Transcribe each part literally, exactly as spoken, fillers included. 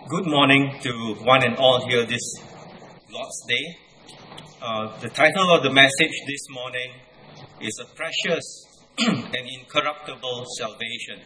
Good morning to one and all here this Lord's Day. Uh, the title of the message this morning is A Precious and Incorruptible Salvation.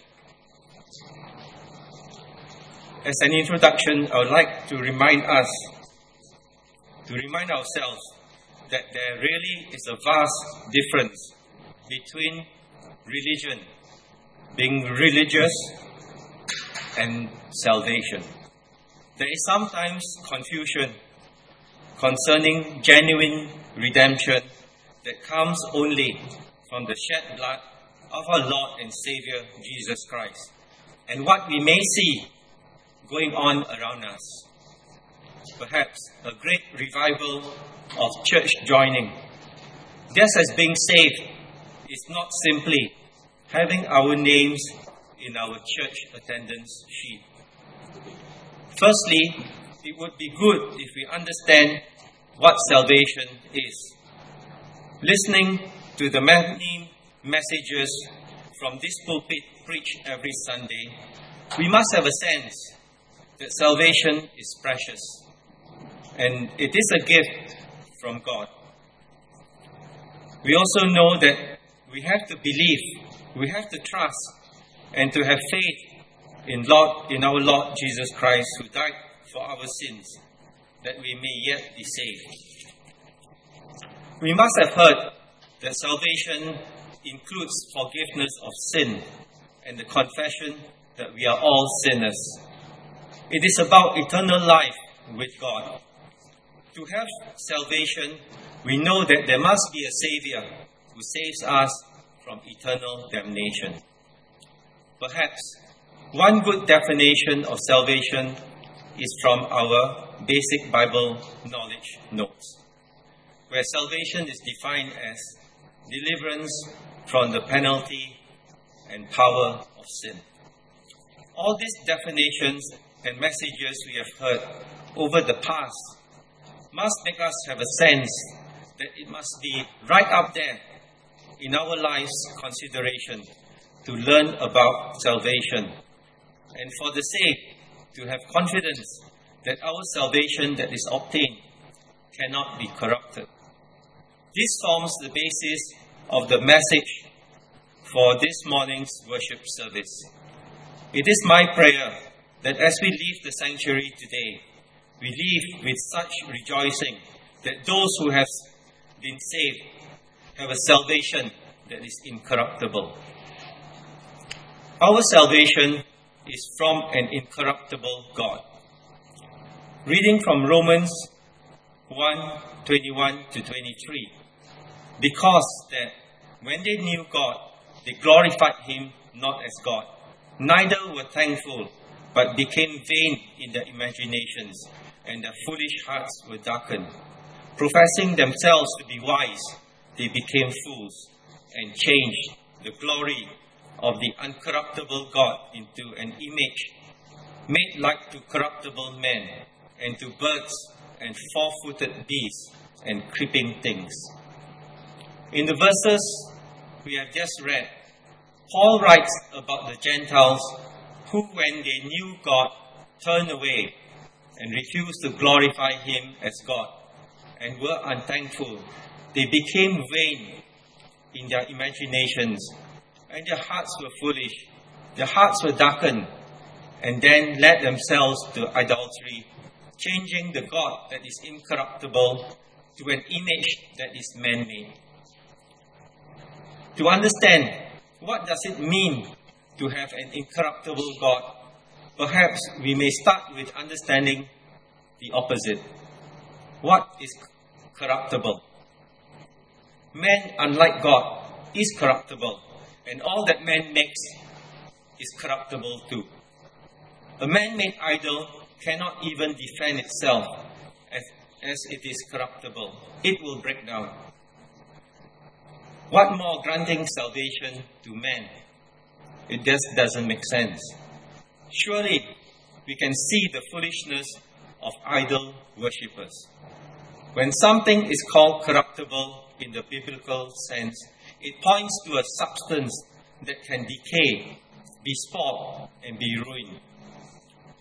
As an introduction, I would like to remind us, to remind ourselves that there really is a vast difference between religion, being religious, and salvation. There is sometimes confusion concerning genuine redemption that comes only from the shed blood of our Lord and Savior Jesus Christ, and what we may see going on around us. Perhaps a great revival of church joining. Just as being saved is not simply having our names in our church attendance sheet. Firstly, it would be good if we understand what salvation is. Listening to the many messages from this pulpit preached every Sunday, we must have a sense that salvation is precious and it is a gift from God. We also know that we have to believe, we have to trust, and to have faith in Lord, in our Lord Jesus Christ, who died for our sins, that we may yet be saved. We must have heard that salvation includes forgiveness of sin and the confession that we are all sinners. It is about eternal life with God. To have salvation, we know that there must be a Savior who saves us from eternal damnation. Perhaps one good definition of salvation is from our basic Bible knowledge notes, where salvation is defined as deliverance from the penalty and power of sin. All these definitions and messages we have heard over the past must make us have a sense that it must be right up there in our life's consideration to learn about salvation, and for the sake to have confidence that our salvation that is obtained cannot be corrupted. This forms the basis of the message for this morning's worship service. It is my prayer that as we leave the sanctuary today, we leave with such rejoicing that those who have been saved have a salvation that is incorruptible. Our salvation is from an incorruptible God. Reading from Romans one, twenty-one to twenty-three. Because that when they knew God, they glorified Him not as God, neither were thankful, but became vain in their imaginations, and their foolish hearts were darkened. Professing themselves to be wise, they became fools, and changed the glory of the uncorruptible God into an image made like to corruptible men, and to birds and four-footed beasts and creeping things. In the verses we have just read, Paul writes about the Gentiles who, when they knew God, turned away and refused to glorify Him as God, and were unthankful. They became vain in their imaginations, and their hearts were foolish. Their hearts were darkened, and then led themselves to idolatry, changing the God that is incorruptible to an image that is man-made. To understand what does it mean to have an incorruptible God, perhaps we may start with understanding the opposite. What is corruptible? Man, unlike God, is corruptible, and all that man makes is corruptible too. A man-made idol cannot even defend itself as, as it is corruptible. It will break down. What more granting salvation to man? It just doesn't make sense. Surely we can see the foolishness of idol worshippers. When something is called corruptible in the biblical sense, it points to a substance that can decay, be spoiled, and be ruined.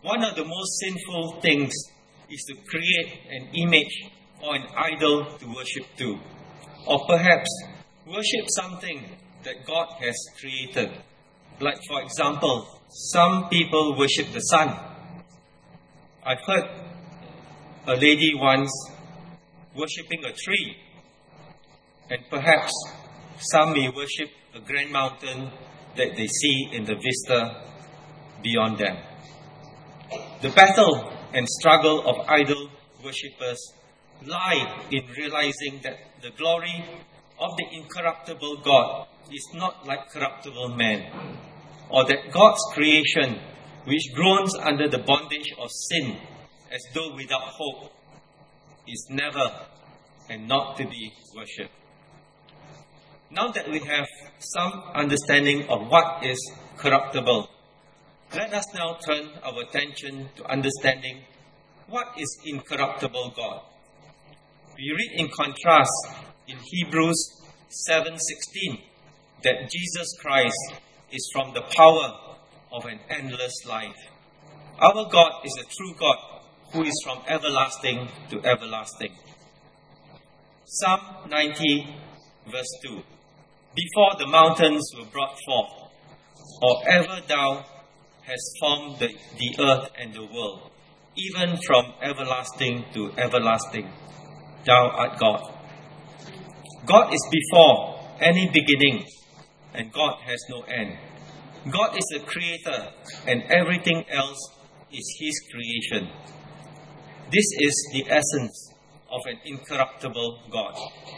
One of the most sinful things is to create an image or an idol to worship to. Or perhaps worship something that God has created. Like, for example, some people worship the sun. I've heard a lady once worshipping a tree. And perhaps some may worship a grand mountain that they see in the vista beyond them. The battle and struggle of idol worshippers lie in realizing that the glory of the incorruptible God is not like corruptible man, or that God's creation, which groans under the bondage of sin as though without hope, is never and not to be worshipped. Now that we have some understanding of what is corruptible, let us now turn our attention to understanding what is incorruptible God. We read in contrast in Hebrews seven sixteen that Jesus Christ is from the power of an endless life. Our God is a true God who is from everlasting to everlasting. Psalm ninety verse two. Before the mountains were brought forth, or ever thou hast formed the, the earth and the world, even from everlasting to everlasting, thou art God. God is before any beginning, and God has no end. God is the creator, and everything else is His creation. This is the essence of an incorruptible God.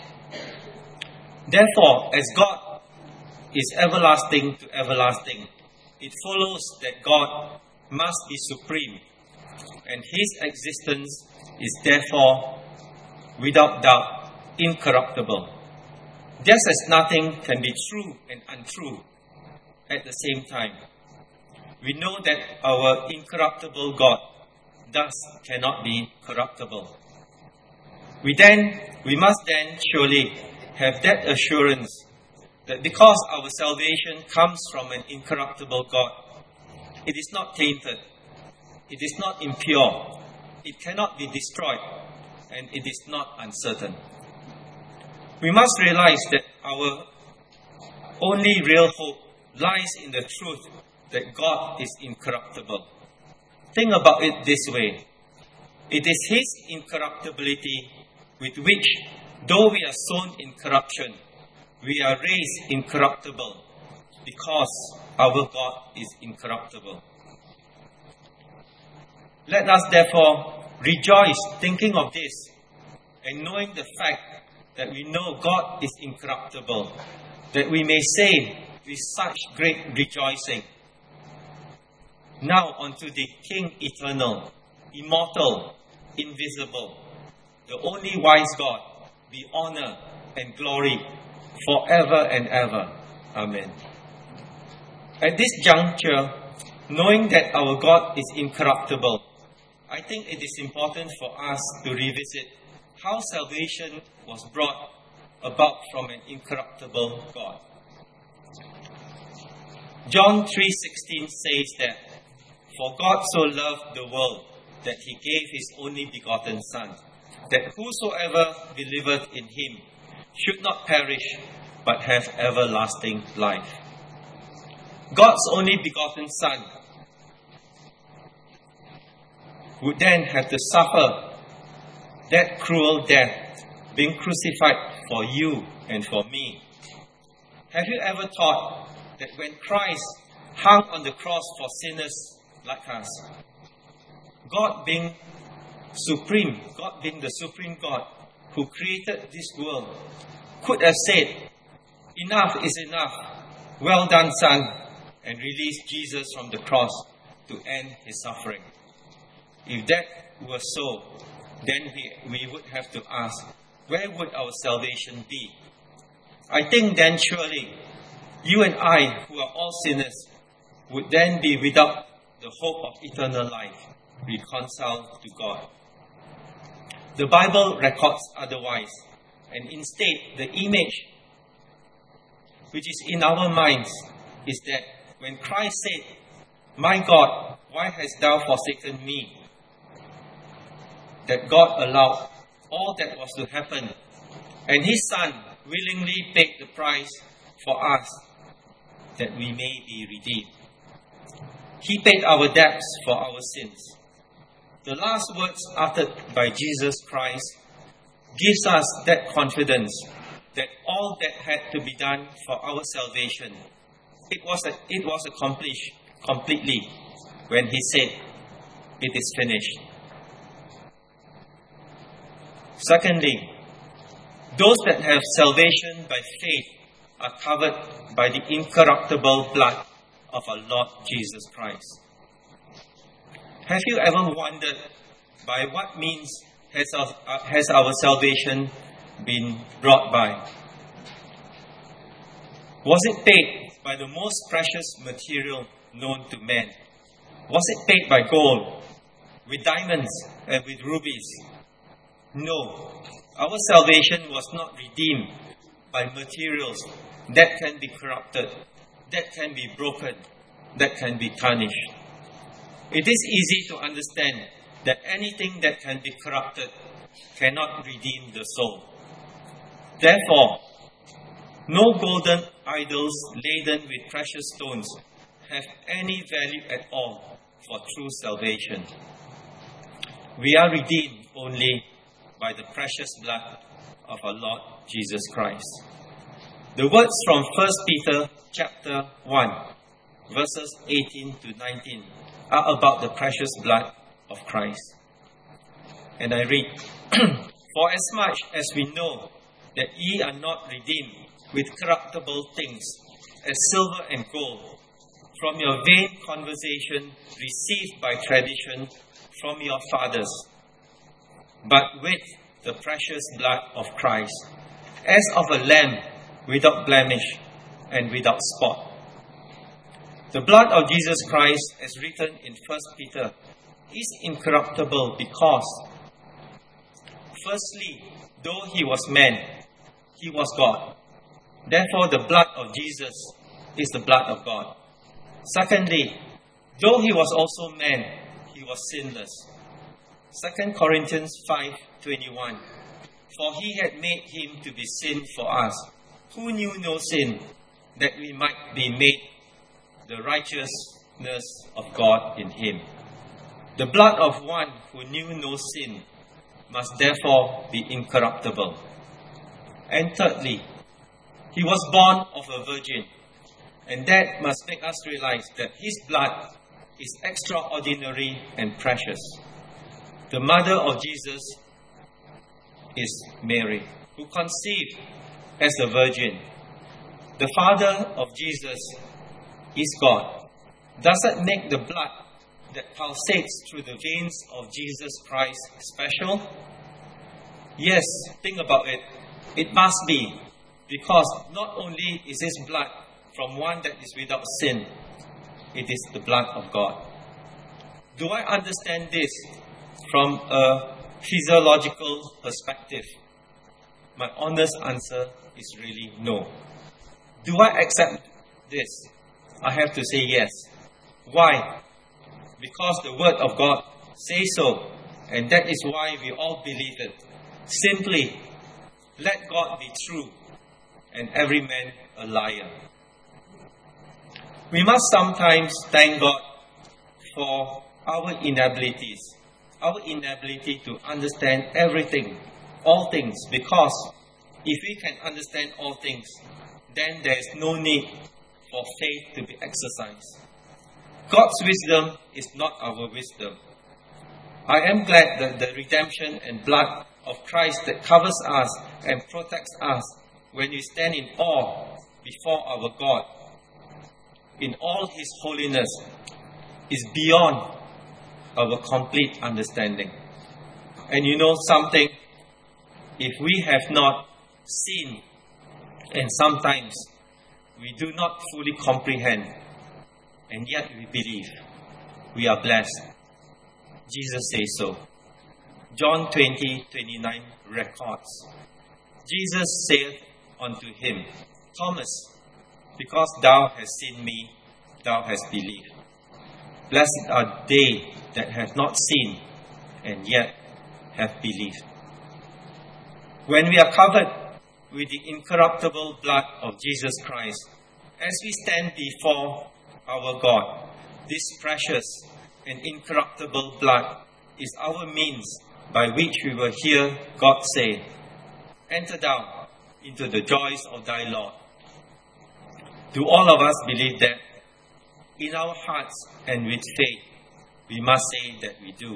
Therefore, as God is everlasting to everlasting, it follows that God must be supreme, and His existence is therefore, without doubt, incorruptible. Just as nothing can be true and untrue at the same time, we know that our incorruptible God thus cannot be corruptible. We then, we must then surely have that assurance that because our salvation comes from an incorruptible God, it is not tainted, it is not impure, it cannot be destroyed, and it is not uncertain. We must realize that our only real hope lies in the truth that God is incorruptible. Think about it this way. It is His incorruptibility with which, though we are sown in corruption, we are raised incorruptible because our God is incorruptible. Let us therefore rejoice thinking of this and knowing the fact that we know God is incorruptible, that we may say with such great rejoicing, now unto the King eternal, immortal, invisible, the only wise God, be honor and glory forever and ever. Amen. At this juncture, knowing that our God is incorruptible, I think it is important for us to revisit how salvation was brought about from an incorruptible God. John three sixteen says that, "For God so loved the world that He gave His only begotten Son, that whosoever believeth in Him should not perish, but have everlasting life." God's only begotten Son would then have to suffer that cruel death, being crucified for you and for me. Have you ever thought that when Christ hung on the cross for sinners like us, God being supreme, God being the supreme God who created this world, could have said, "Enough is enough, well done, Son," and released Jesus from the cross to end His suffering? If that were so, then we, we would have to ask, where would our salvation be? I think then surely you and I, who are all sinners, would then be without the hope of eternal life, reconciled to God. The Bible records otherwise, and instead the image which is in our minds is that when Christ said, "My God, why hast thou forsaken me? That God allowed all that was to happen, and His Son willingly paid the price for us, that we may be redeemed. He paid our debts for our sins. The last words uttered by Jesus Christ gives us that confidence that all that had to be done for our salvation, it was, a, it was accomplished completely when He said, "It is finished." Secondly, those that have salvation by faith are covered by the incorruptible blood of our Lord Jesus Christ. Have you ever wondered by what means has our, uh, has our salvation been brought by? Was it paid by the most precious material known to man? Was it paid by gold, with diamonds, and with rubies? No. Our salvation was not redeemed by materials that can be corrupted, that can be broken, that can be tarnished. It is easy to understand that anything that can be corrupted cannot redeem the soul. Therefore, no golden idols laden with precious stones have any value at all for true salvation. We are redeemed only by the precious blood of our Lord Jesus Christ. The words from First Peter chapter one, verses eighteen to nineteen are about the precious blood of Christ. And I read, "For as much as we know that ye are not redeemed with corruptible things, as silver and gold, from your vain conversation received by tradition from your fathers, but with the precious blood of Christ, as of a lamb without blemish and without spot." The blood of Jesus Christ, as written in First Peter, is incorruptible because, firstly, though He was man, He was God. Therefore, the blood of Jesus is the blood of God. Secondly, though He was also man, He was sinless. Second Corinthians five twenty-one. For He had made Him to be sin for us, who knew no sin, that we might be made the righteousness of God in Him. The blood of one who knew no sin must therefore be incorruptible. And thirdly, He was born of a virgin, and that must make us realize that His blood is extraordinary and precious. The mother of Jesus is Mary, who conceived as a virgin. The father of Jesus is God. Does that make the blood that pulsates through the veins of Jesus Christ special? Yes, think about it. It must be, because not only is His blood from one that is without sin, it is the blood of God. Do I understand this from a physiological perspective? My honest answer is really no. Do I accept this? I have to say yes. Why? Because the Word of God says so, and that is why we all believe it. Simply, let God be true, and every man a liar. We must sometimes thank God for our inabilities, our inability to understand everything, all things, because if we can understand all things, then there is no need for faith to be exercised. God's wisdom is not our wisdom. I am glad that the redemption and blood of Christ that covers us and protects us when we stand in awe before our God in all His holiness is beyond our complete understanding. And you know something? If we have not seen, and sometimes we do not fully comprehend, and yet we believe, we are blessed. Jesus says so. John twenty twenty-nine records, Jesus saith unto him, Thomas, because thou hast seen me, thou hast believed. Blessed are they that have not seen and yet have believed. When we are covered with the incorruptible blood of Jesus Christ, as we stand before our God, this precious and incorruptible blood is our means by which we will hear God say, "Enter down into the joys of thy Lord." Do all of us believe that? In our hearts and with faith, we must say that we do.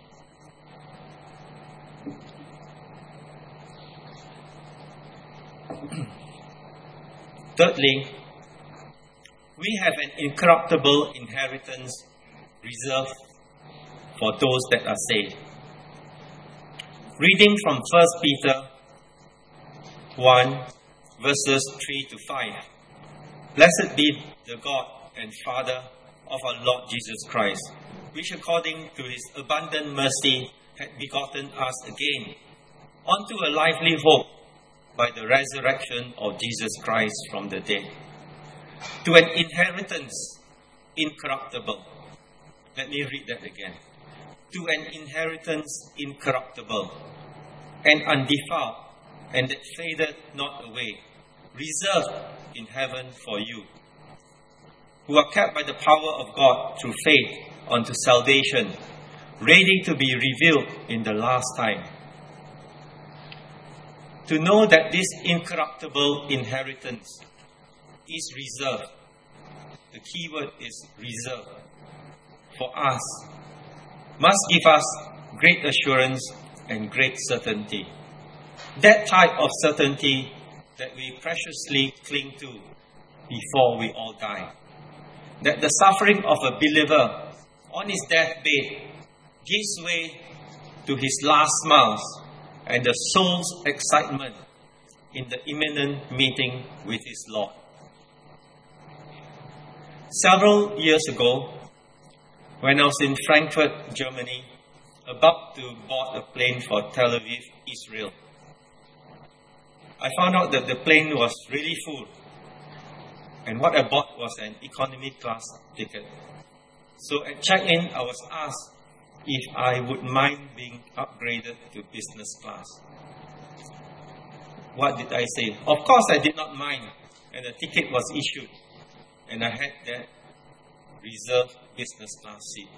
Thirdly, we have an incorruptible inheritance reserved for those that are saved. Reading from First Peter one, verses three to five. Blessed be the God and Father of our Lord Jesus Christ, which according to his abundant mercy had begotten us again unto a lively hope by the resurrection of Jesus Christ from the dead, to an inheritance incorruptible. Let me read that again. To an inheritance incorruptible and undefiled, and that fadeth not away, reserved in heaven for you, who are kept by the power of God through faith unto salvation, ready to be revealed in the last time. To know that this incorruptible inheritance is reserved, the key word is reserved, for us, must give us great assurance and great certainty. That type of certainty that we preciously cling to before we all die. That the suffering of a believer on his deathbed gives way to his last smiles and the soul's excitement in the imminent meeting with his Lord. Several years ago, when I was in Frankfurt, Germany, about to board a plane for Tel Aviv, Israel, I found out that the plane was really full, and what I bought was an economy class ticket. So at check-in, I was asked if I would mind being upgraded to business class. What did I say? Of course I did not mind, and the ticket was issued, and I had that reserved business class seat.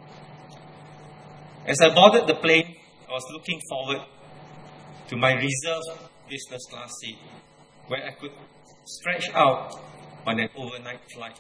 As I boarded the plane, I was looking forward to my reserved business class seat, where I could stretch out on an overnight flight.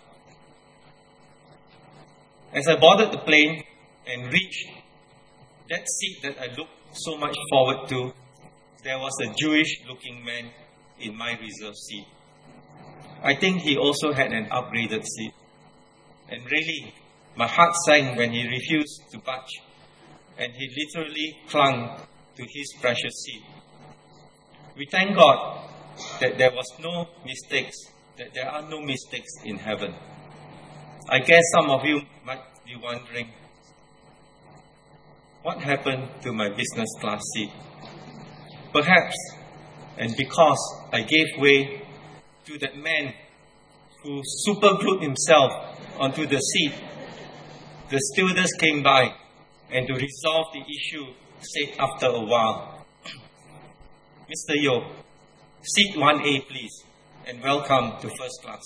As I boarded the plane and reached that seat that I looked so much forward to, there was a Jewish-looking man in my reserved seat. I think he also had an upgraded seat. And really, my heart sank when he refused to budge, and he literally clung to his precious seat. We thank God that there was no mistakes, that there are no mistakes in heaven. I guess some of you might be wondering, what happened to my business class seat? Perhaps, and because I gave way to that man who superglued himself onto the seat, the stewardess came by, and to resolve the issue, said after a while, "Mister Yo, seat one A please, and welcome to first class."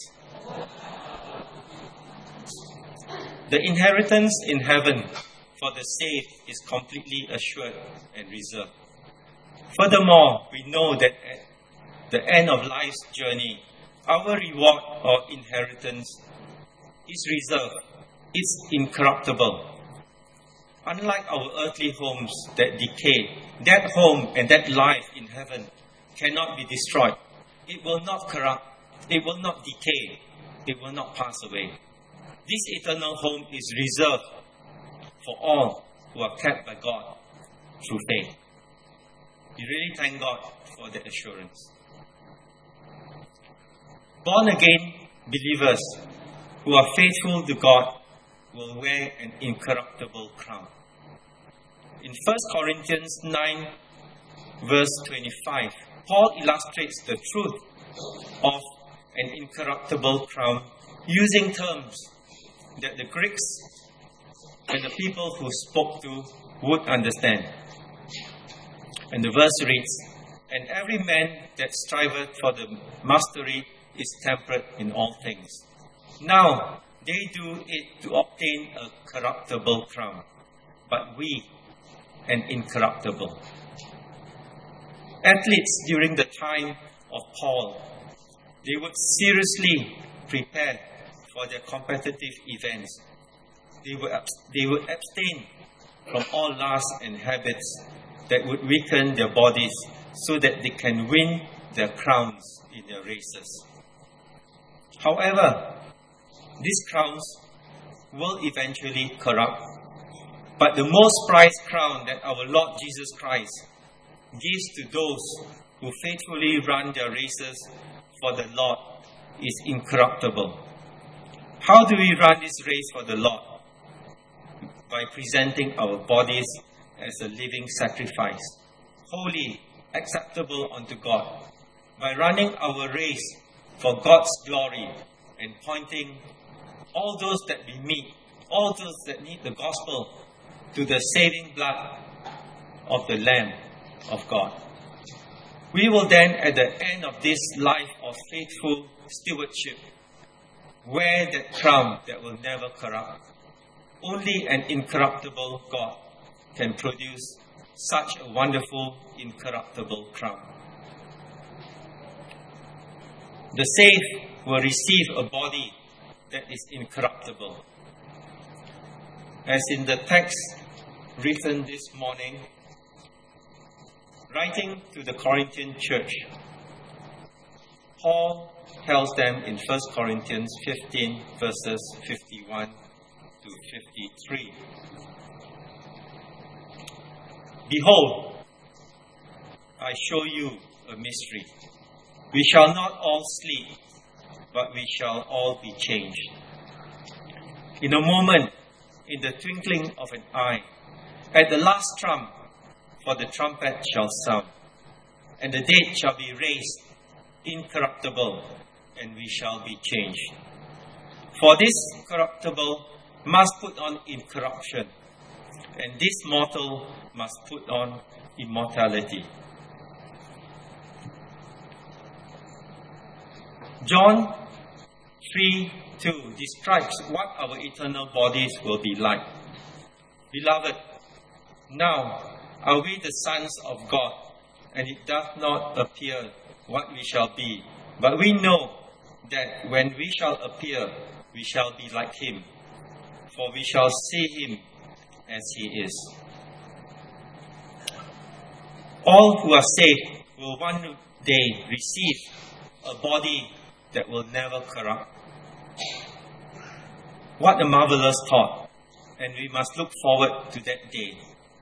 The inheritance in heaven for the saved is completely assured and reserved. Furthermore, we know that at the end of life's journey, our reward or inheritance is reserved. It's incorruptible. Unlike our earthly homes that decay, that home and that life in heaven cannot be destroyed. It will not corrupt. It will not decay. It will not pass away. This eternal home is reserved for all who are kept by God through faith. We really thank God for that assurance. Born-again believers who are faithful to God will wear an incorruptible crown. In First Corinthians nine, verse twenty-five, Paul illustrates the truth of an incorruptible crown using terms that the Greeks and the people who spoke to would understand. And the verse reads, "And every man that striveth for the mastery is temperate in all things. Now they do it to obtain a corruptible crown, but we an incorruptible." Athletes during the time of Paul, they would seriously prepare for their competitive events. They would, they would abstain from all lusts and habits that would weaken their bodies so that they can win their crowns in their races. However, these crowns will eventually corrupt. But the most prized crown that our Lord Jesus Christ gives to those who faithfully run their races for the Lord is incorruptible. How do we run this race for the Lord? By presenting our bodies as a living sacrifice, holy, acceptable unto God. By running our race for God's glory and pointing all those that we meet, all those that need the gospel, to the saving blood of the Lamb of God. We will then, at the end of this life of faithful stewardship, wear that crown that will never corrupt. Only an incorruptible God can produce such a wonderful, incorruptible crown. The saved will receive a body that is incorruptible. As in the text written this morning, writing to the Corinthian church, Paul tells them in First Corinthians fifteen, verses fifty-one to fifty-three. "Behold, I show you a mystery. We shall not all sleep, but we shall all be changed. In a moment, in the twinkling of an eye, at the last trump, for the trumpet shall sound, and the dead shall be raised incorruptible, and we shall be changed. For this corruptible must put on incorruption, and this mortal must put on immortality." John three two describes what our eternal bodies will be like. "Beloved, now are we the sons of God, and it doth not appear what we shall be. But we know that when we shall appear, we shall be like him, for we shall see him as he is." All who are saved will one day receive a body that will never corrupt. What a marvelous thought, and we must look forward to that day.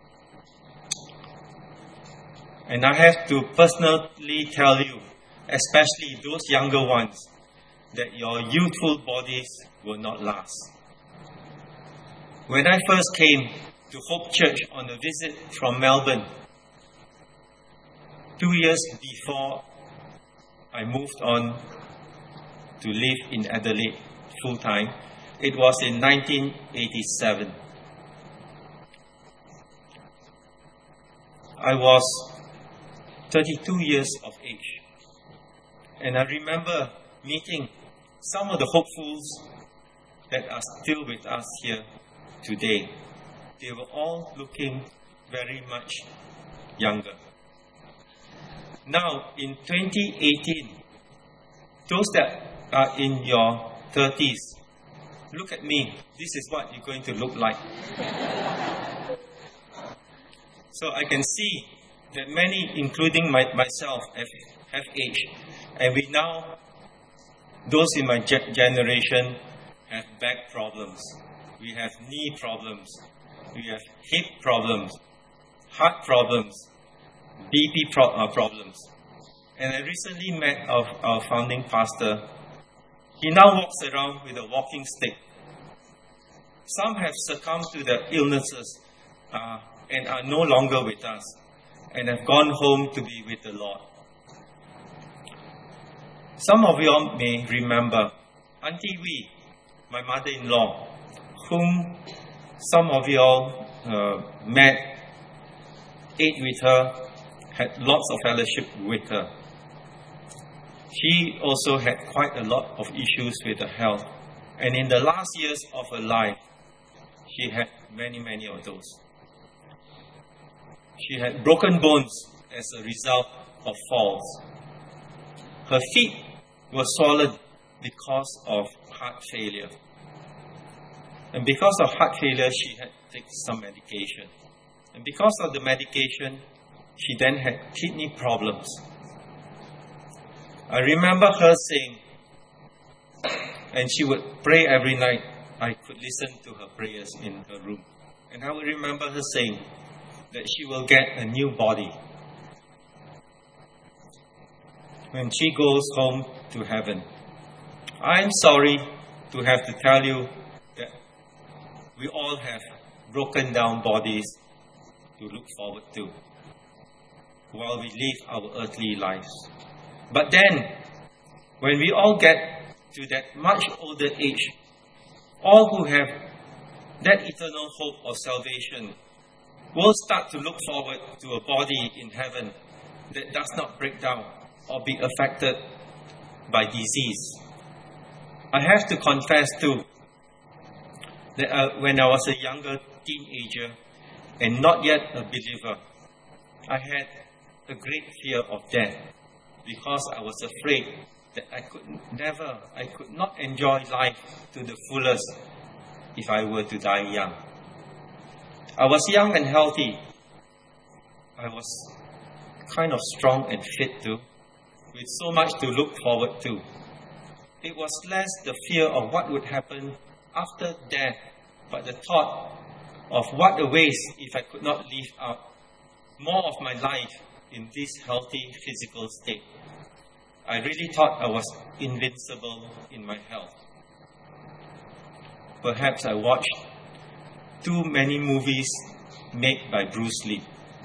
And I have to personally tell you, especially those younger ones, that your youthful bodies will not last. When I first came to Hope Church on a visit from Melbourne, two years before I moved on to live in Adelaide full-time, it was in nineteen eighty-seven. I was thirty-two years of age. And I remember meeting some of the hopefuls that are still with us here today. They were all looking very much younger. Now, in twenty eighteen, those that are in your thirties, look at me. This is what you're going to look like. So I can see that many, including my, myself, have, have aged. And we now, those in my ge- generation, have back problems. We have knee problems. We have hip problems, heart problems, B P pro- uh, problems. And I recently met our, our founding pastor. He now walks around with a walking stick. Some have succumbed to their illnesses uh, and are no longer with us, and have gone home to be with the Lord. Some of you all may remember Auntie Wee, my mother-in-law, whom Some of you all uh, met, ate with her, had lots of fellowship with her. She also had quite a lot of issues with her health. And in the last years of her life, she had many, many of those. She had broken bones as a result of falls. Her feet were swollen because of heart failure. And because of heart failure, she had to take some medication. And because of the medication, she then had kidney problems. I remember her saying, and she would pray every night. I could listen to her prayers in her room. And I would remember her saying that she will get a new body when she goes home to heaven. I'm sorry to have to tell you that we all have broken down bodies to look forward to while we live our earthly lives. But then, when we all get to that much older age, all who have that eternal hope of salvation will start to look forward to a body in heaven that does not break down or be affected by disease. I have to confess too that uh, when I was a younger teenager and not yet a believer, I had a great fear of death because I was afraid that I could never, I could not enjoy life to the fullest if I were to die young. I was young and healthy. I was kind of strong and fit too, with so much to look forward to. It was less the fear of what would happen after death, but the thought of what a waste if I could not live out more of my life in this healthy physical state. I really thought I was invincible in my health. Perhaps I watched too many movies made by Bruce Lee.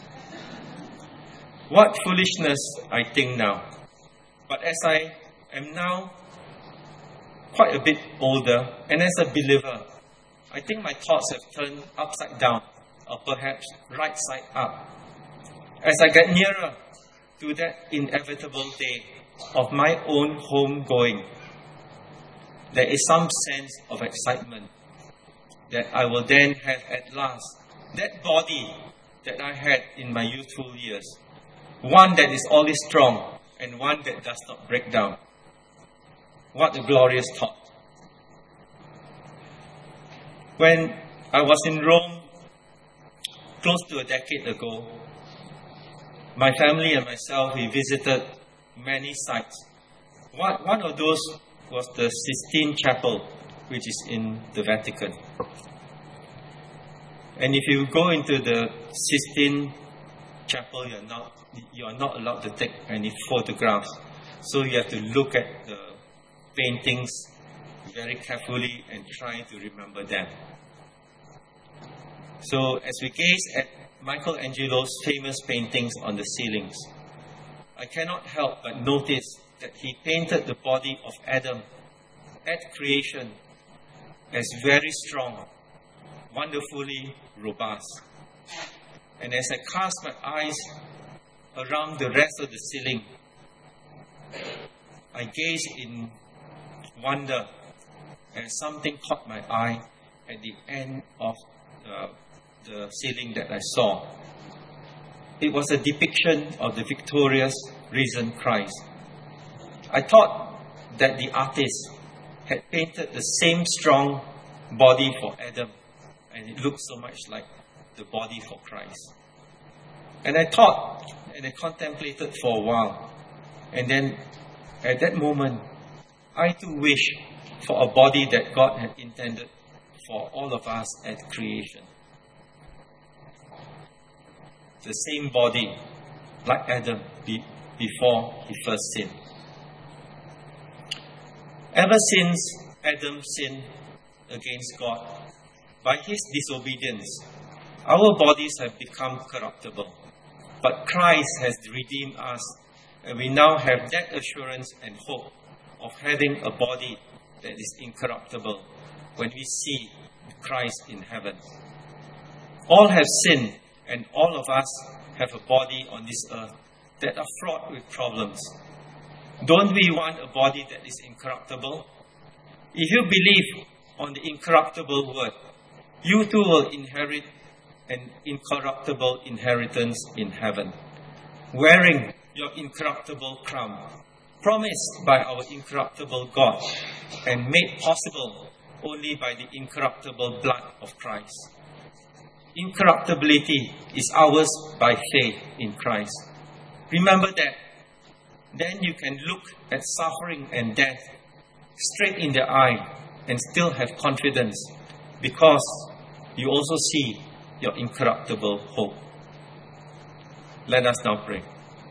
What foolishness, I think now. But as I am now quite a bit older, and as a believer, I think my thoughts have turned upside down, or perhaps right side up. As I get nearer to that inevitable day of my own home going, there is some sense of excitement that I will then have at last that body that I had in my youthful years, one that is always strong and one that does not break down. What a glorious thought. When I was in Rome close to a decade ago, my family and myself, we visited many sites. One, one of those was the Sistine Chapel, which is in the Vatican. And if you go into the Sistine Chapel, you're not, you're not allowed to take any photographs. So you have to look at the paintings very carefully and try to remember them. So as we gaze at Michelangelo's famous paintings on the ceilings, I cannot help but notice that he painted the body of Adam at creation as very strong, wonderfully robust. And as I cast my eyes around the rest of the ceiling, I gaze in wonder, and something caught my eye at the end of the, the ceiling that I saw. It was a depiction of the victorious, risen Christ. I thought that the artist had painted the same strong body for Adam, and it looked so much like the body for Christ. And I thought, and I contemplated for a while, and then at that moment, I too wish for a body that God had intended for all of us at creation. The same body like Adam be, before he first sinned. Ever since Adam sinned against God, by his disobedience, our bodies have become corruptible. But Christ has redeemed us, and we now have that assurance and hope of having a body that is incorruptible when we see with Christ in heaven. All have sinned, and all of us have a body on this earth that are fraught with problems. Don't we want a body that is incorruptible? If you believe on the incorruptible word, you too will inherit an incorruptible inheritance in heaven, wearing your incorruptible crown, promised by our incorruptible God and made possible only by the incorruptible blood of Christ. Incorruptibility is ours by faith in Christ. Remember that. Then you can look at suffering and death straight in the eye and still have confidence, because you also see your incorruptible hope. Let us now pray.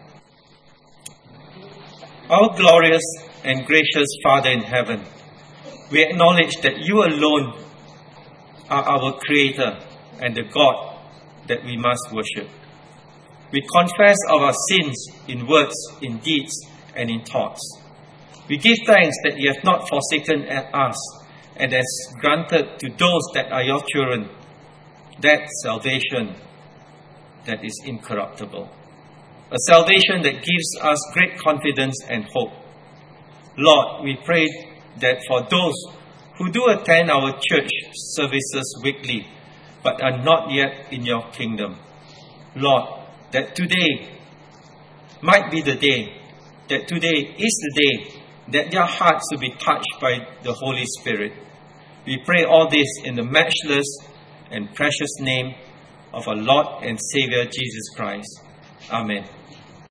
Our glorious and gracious Father in heaven, we acknowledge that you alone are our Creator and the God that we must worship. We confess our sins in words, in deeds, and in thoughts. We give thanks that you have not forsaken us and has granted to those that are your children that salvation that is incorruptible. A salvation that gives us great confidence and hope. Lord, we pray that for those who do attend our church services weekly but are not yet in your kingdom, Lord, that today might be the day, that today is the day that their hearts will be touched by the Holy Spirit. We pray all this in the matchless and precious name of our Lord and Savior Jesus Christ. Amen.